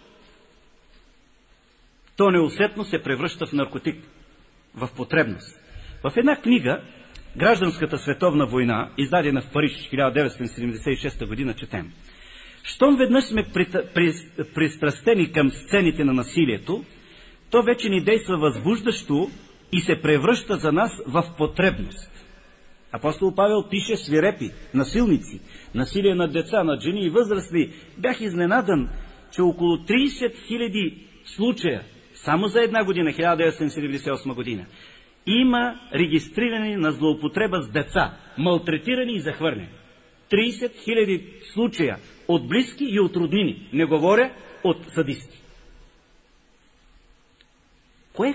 то неусетно се превръща в наркотик, в потребност. В една книга, Гражданската световна война, издадена в Париж 1976 година, четем: щом веднъж сме пристрастени към сцените на насилието, то вече ни действа възбуждащо и се превръща за нас в потребност. Апостол Павел пише: свирепи, насилници, насилие над деца, над жени и възрастни. Бях изненадан, че около 30 000 случая, само за една година, 1978 година, има регистрирани на злоупотреба с деца, малтретирани и захвърлени. 30 000 случая от близки и от роднини. Не говоря от садисти. Кое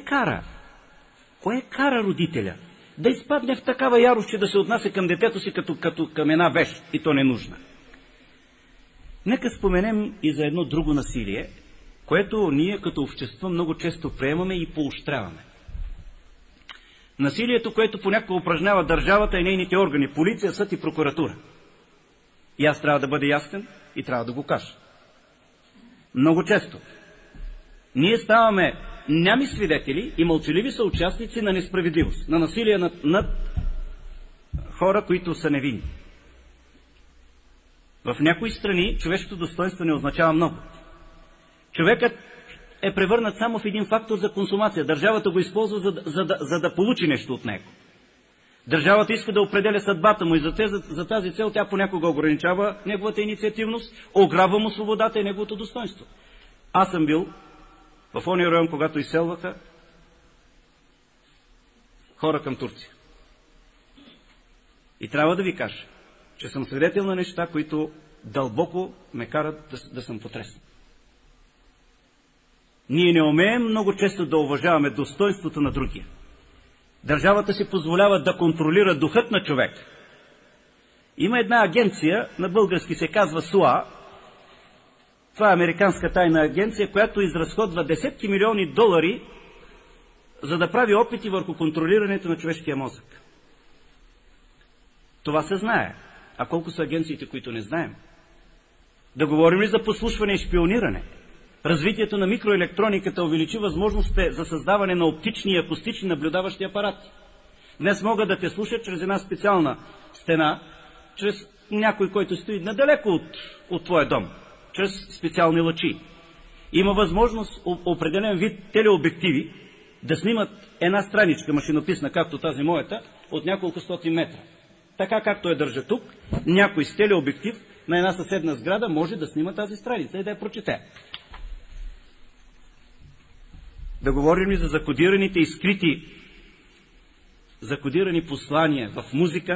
кара родителя да изпадне в такава ярост, че да се отнася към детето си като към една вещ, и то ненужна? Нека споменем и за едно друго насилие, което ние като общество много често приемаме и поощряваме. Насилието, което понякога упражнява държавата и нейните органи, полиция, съд и прокуратура. И аз трябва да бъда ясен и трябва да го кажа. Много често ние ставаме нями свидетели и мълчаливи съучастници на несправедливост, на насилие над хора, които са невинни. В някои страни човешкото достоинство не означава много. Човекът е превърнат само в един фактор за консумация. Държавата го използва, за да получи нещо от него. Държавата иска да определя съдбата му и за тази цел тя понякога ограничава неговата инициативност, ограбва му свободата и неговото достоинство. Аз съм бил в ония район, когато изселваха хора към Турция. И трябва да ви кажа, че съм свидетел на неща, които дълбоко ме карат да съм потресен. Ние не умеем много често да уважаваме достоинството на другия. Държавата си позволява да контролира духът на човек. Има една агенция, на български се казва СУА. Това е американска тайна агенция, която изразходва десетки милиони долари, за да прави опити върху контролирането на човешкия мозък. Това се знае. А колко са агенциите, които не знаем? Да говорим ли за подслушване и шпиониране? Развитието на микроелектрониката увеличи възможностите за създаване на оптични и акустични наблюдаващи апарати. Днес могат да те слушат чрез една специална стена, чрез някой, който стои надалеко от твоя дом, чрез специални лъчи. Има възможност определен вид телеобективи да снимат една страничка машинописна, както тази моята, от няколко стотин метра. Така както я държа тук, някой с телеобектив на една съседна сграда може да снима тази страница и да я прочете. Да говорим ли за закодираните и скрити закодирани послания в музика,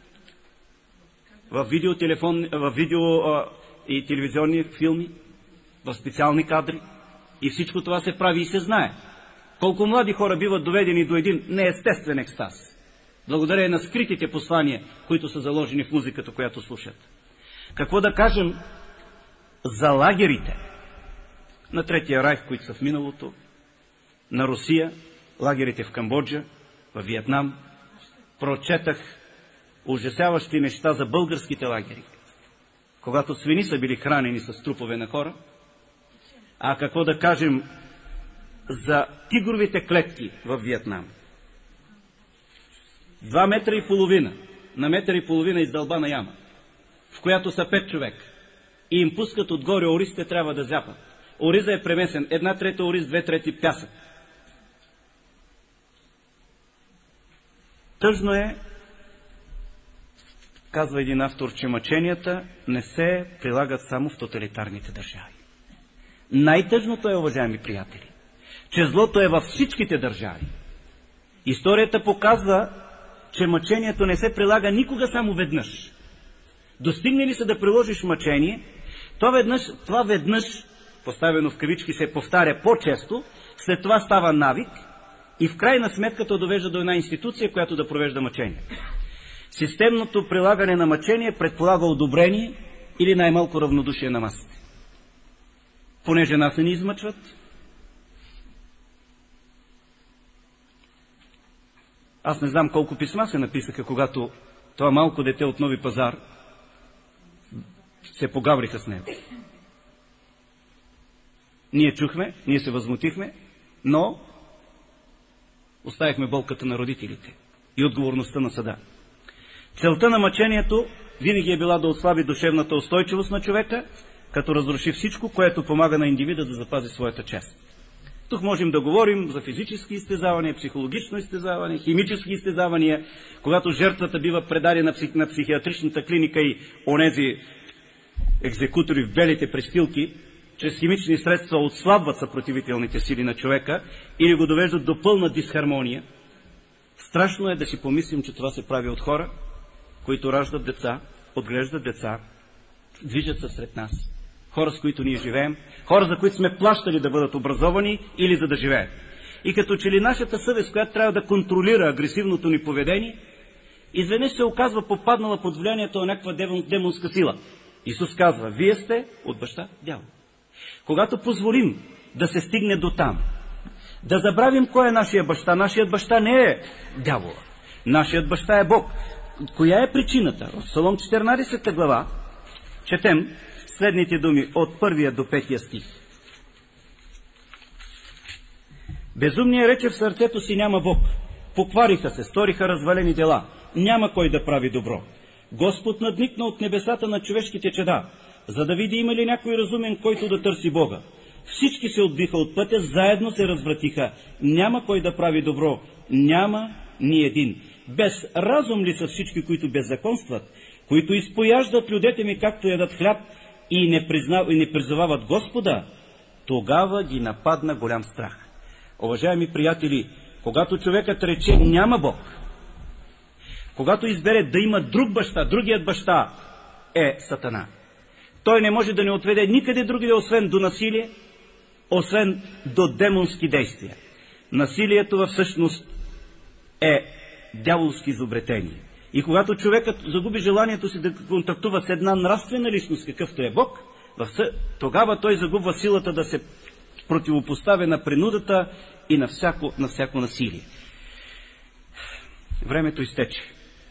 в видео и телевизионни филми, в специални кадри. И всичко това се прави и се знае. Колко млади хора биват доведени до един неестествен екстаз, благодарение на скритите послания, които са заложени в музиката, която слушат. Какво да кажем за лагерите на Третия райх, които са в миналото, на Русия, лагерите в Камбоджа, в Виетнам? Прочетах ужасяващи неща за българските лагери, когато свини са били хранени с трупове на хора. А какво да кажем за тигровите клетки в Виетнам? 2,5 метра, на 1,5 метра издълбана яма, в която са 5 човека. И им пускат отгоре ориз, те трябва да зяпат. Ориза е премесен, 1/3 ориз, 2/3 пясък. Тъжно е, казва един автор, че мъченията не се прилагат само в тоталитарните държави. Най-тъжното е, уважаеми приятели, че злото е във всичките държави. Историята показва, че мъчението не се прилага никога само веднъж. Достигне ли се да приложиш мъчение, това веднъж, поставено в кавички, се повтаря по-често, след това става навик и в крайна сметка то довежда до една институция, която да провежда мъчение. Системното прилагане на мъчение предполага одобрение или най-малко равнодушие на масите. Понеже нас не ни измъчват, аз не знам колко писма се написаха, когато това малко дете от Нови пазар се погавриха с него. Ние чухме, ние се възмутихме, но оставихме болката на родителите и отговорността на съда. Целта на мъчението винаги е била да отслаби душевната устойчивост на човека, като разруши всичко, което помага на индивида да запази своята чест. Тук можем да говорим за физически изтезавания, психологично изтезаване, химически изтезавания, когато жертвата бива предадена на психиатричната клиника и онези екзекутори в белите престилки чрез химични средства отслабват съпротивителните сили на човека или го довеждат до пълна дисхармония. Страшно е да си помислим, че това се прави от хора, които раждат деца, отглеждат деца, движат се сред нас. Хора, с които ние живеем, хора, за които сме плащали да бъдат образовани или за да живеят. И като че ли нашата съвест, която трябва да контролира агресивното ни поведение, изведнъж се оказва попаднала под влиянието на някаква демонска сила. Исус казва: вие сте от баща дявол. Когато позволим да се стигне до там, да забравим кой е нашия баща не е дявола. Нашият баща е Бог. Коя е причината? В Псалом 14 глава четем следните думи от 1 до 5 стих. Безумният рече в сърцето си: няма Бог. Поквариха се, сториха развалени дела. Няма кой да прави добро. Господ надникна от небесата на човешките чеда, за да види има ли някой разумен, който да търси Бога. Всички се отбиха от пътя, заедно се развратиха. Няма кой да прави добро. Няма ни един. Без разум ли са всички, които беззаконстват, които изпояждат людете ми, както ядат хляб, и не призовават Господа? Тогава ги нападна голям страх. Уважаеми приятели, когато човекът рече няма Бог, когато избере да има друг баща, другият баща е Сатана. Той не може да ни отведе никъде другаде, освен до насилие, освен до демонски действия. Насилието всъщност е дяволски изобретение. И когато човекът загуби желанието си да контактува с една нравствена личност, какъвто е Бог, тогава той загубва силата да се противопоставя на принудата и на всяко насилие. Времето изтече.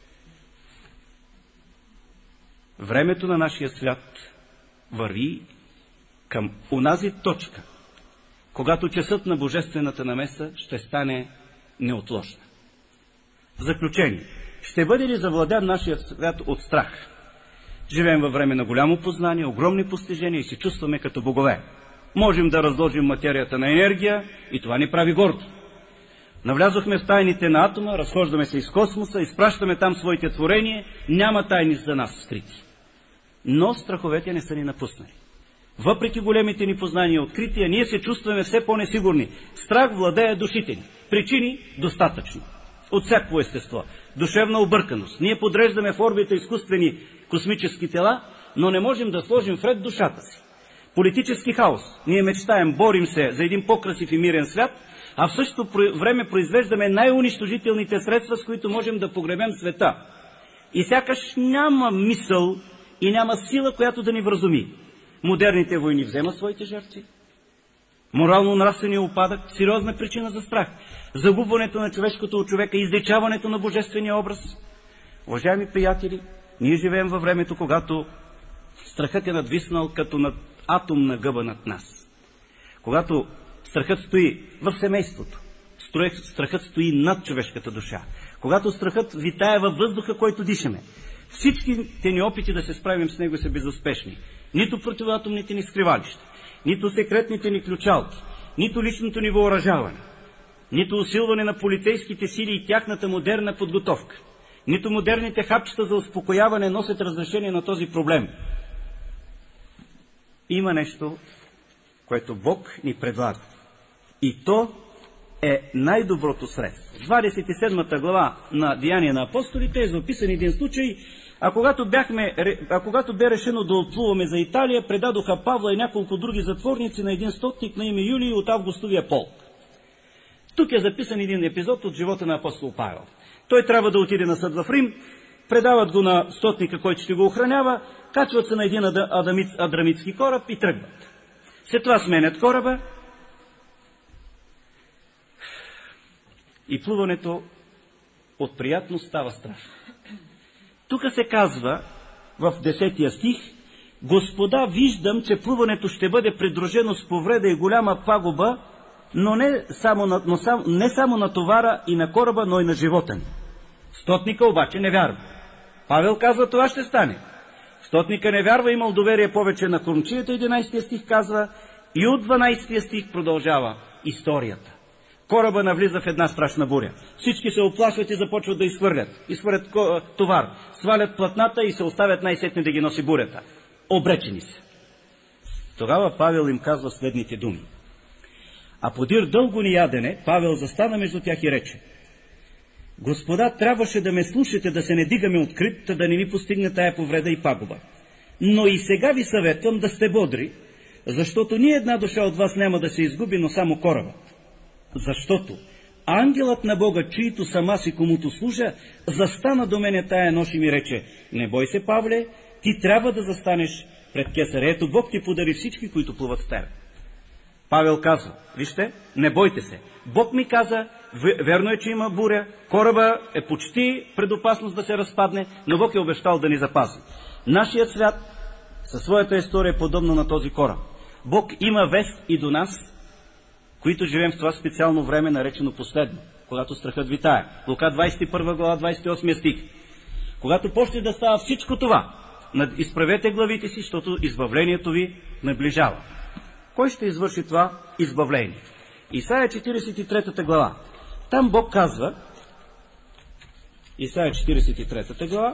Времето на нашия свят върви към онази точка, когато часът на божествената намеса ще стане неотложна. В заключение, ще бъде ли завладян нашия свят от страх? Живеем във време на голямо познание, огромни постижения и се чувстваме като богове. Можем да разложим материята на енергия и това ни прави гордо. Навлязохме в тайните на атома, разхождаме се из космоса, изпращаме там своите творения, няма тайни за нас скрити. Но страховете не са ни напуснали. Въпреки големите ни познания и открития, ние се чувстваме все по-несигурни. Страх владее душите ни. Причини достатъчно. От всяко естество. Душевна обърканост. Ние подреждаме в орбита изкуствени космически тела, но не можем да сложим в ред душата си. Политически хаос. Ние мечтаем, борим се за един по-красив и мирен свят, а в същото време произвеждаме най-унищожителните средства, с които можем да погребем света. И сякаш няма мисъл и няма сила, която да ни вразуми. Модерните войни вземат своите жертви. Морално-нравствения упадък, сериозна причина за страх. Загубването на човешкото от човека, изличаването на божествения образ. Уважаеми приятели, ние живеем във времето, когато страхът е надвиснал като над атомна гъба над нас. Когато страхът стои в семейството, страхът стои над човешката душа. Когато страхът витае във въздуха, който дишаме. Всичките ни опити да се справим с него са безуспешни. Нито противоатомните ни скривалища, нито секретните ни ключалки, нито личното ни въоръжаване, нито усилване на полицейските сили и тяхната модерна подготовка, нито модерните хапчета за успокояване носят разрешение на този проблем. Има нещо, което Бог ни предлага. И то е най-доброто средство. В 27 глава на Деяния на апостолите е записан един случай, а когато бе решено да отплуваме за Италия, предадоха Павла и няколко други затворници на един стотник на име Юлий от Августовия полк. Тук е записан един епизод от живота на апостол Павел. Той трябва да отиде на съд в Рим, предават го на стотника, който ще го охранява, качват се на един адрамитски кораб и тръгват. След това сменят кораба и плуването от приятност става страшно. Тук се казва в 10 стих: Господа, виждам, че плуването ще бъде придружено с повреда и голяма пагуба, но не само на товара и на кораба, но и на живота ни. Стотника обаче не вярва. Павел казва, това ще стане. Стотника не вярва, имал доверие повече на кормчията, 11 стих казва, и от 12 стих продължава историята. Кораба навлиза в една страшна буря. Всички се оплашват и започват да изхвърлят товар, свалят платната и се оставят най-сетне да ги носи бурята. Обречени са. Тогава Павел им казва следните думи. А подир дълго ни ядене, Павел застана между тях и рече: Господа, трябваше да ме слушате, да се не дигаме открит, да не ми постигне тая повреда и пагуба. Но и сега ви съветвам да сте бодри, защото ни една душа от вас няма да се изгуби, но само корабът. Защото ангелът на Бога, чието сама си комуто служа, застана до мене тая нощ и ми рече: не бой се, Павле, ти трябва да застанеш пред Кесар. Ето, Бог ти подари всички, които плуват с теб. Павел казва: вижте, не бойте се. Бог ми каза, верно е, че има буря, кораба е почти пред опасност да се разпадне, но Бог е обещал да ни запази. Нашият свят със своята история е подобно на този кораб. Бог има вест и до нас, които живеем в това специално време, наречено последно, когато страхът витае. Лука 21 глава, 28 стих. Когато почне да става всичко това, изправете главите си, защото избавлението ви наближава. Кой ще извърши това избавление? Исаия 43 глава. Там Бог казва, Исаия 43 глава: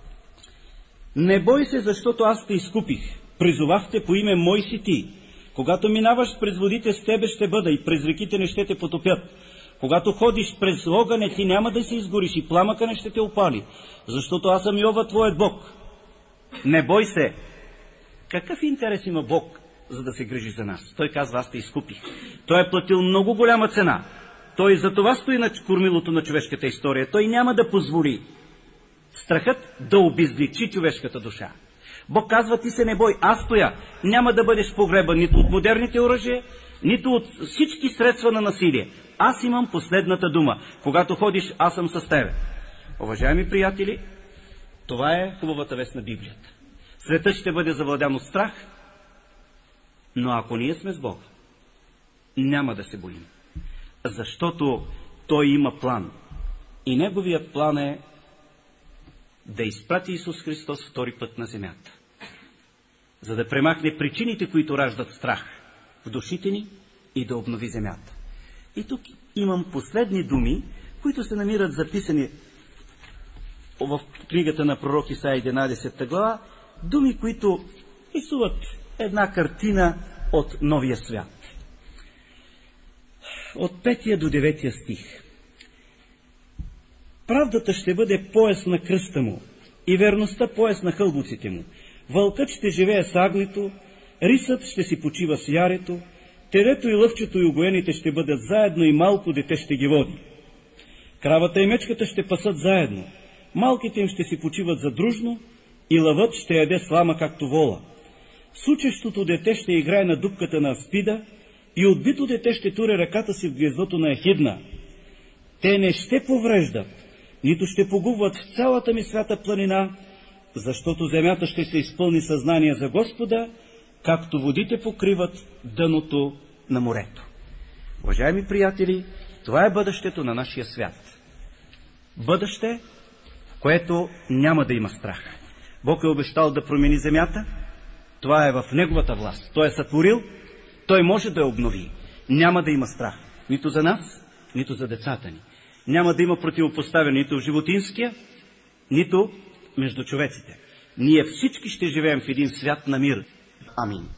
не бой се, защото аз те изкупих, призовах те по име мой си ти. Когато минаваш през водите, с тебе ще бъда и през реките не ще те потопят. Когато ходиш през огъня, ти няма да се изгориш и пламъка не ще те опали, защото аз съм Йова, твоят Бог. Не бой се. Какъв интерес има Бог, за да се грижи за нас? Той казва: аз те изкупих. Той е платил много голяма цена. Той за това стои на кормилото на човешката история. Той няма да позволи страхът да обезличи човешката душа. Бог казва: ти се не бой, аз стоя. Няма да бъдеш погребан нито от модерните оръжия, нито от всички средства на насилие. Аз имам последната дума. Когато ходиш, аз съм с тебе. Уважаеми приятели, това е хубавата вест на Библията. Светът ще бъде завладян от страх, но ако ние сме с Бога, няма да се боим. Защото Той има план. И Неговият план е да изпрати Исус Христос втори път на земята, за да премахне причините, които раждат страх в душите ни и да обнови земята. И тук имам последни думи, които се намират записани в книгата на пророк Исаия 11 глава, думи, които рисуват една картина от новия свят. От 5 до 9 стих. Правдата ще бъде пояс на кръста му и верността пояс на хълбоците му. Вълкът ще живее с агнето, рисът ще си почива с ярето, телето и лъвчето и огоените ще бъдат заедно и малко дете ще ги води. Кравата и мечката ще пасат заедно, малките им ще си почиват задружно и лъвът ще яде слама както вола. Сучещото дете ще играе на дупката на аспида и отбито дете ще туре ръката си в гнездото на ехидна. Те не ще повреждат, нито ще погубват в цялата ми свята планина, защото земята ще се изпълни съзнание за Господа, както водите покриват дъното на морето. Уважаеми приятели, това е бъдещето на нашия свят. Бъдеще, в което няма да има страх. Бог е обещал да промени земята. Това е в Неговата власт. Той е сътворил, Той може да я обнови. Няма да има страх. Нито за нас, нито за децата ни. Няма да има противопоставяне нито в животинския, нито между човеците. Ние всички ще живеем в един свят на мир. Амин.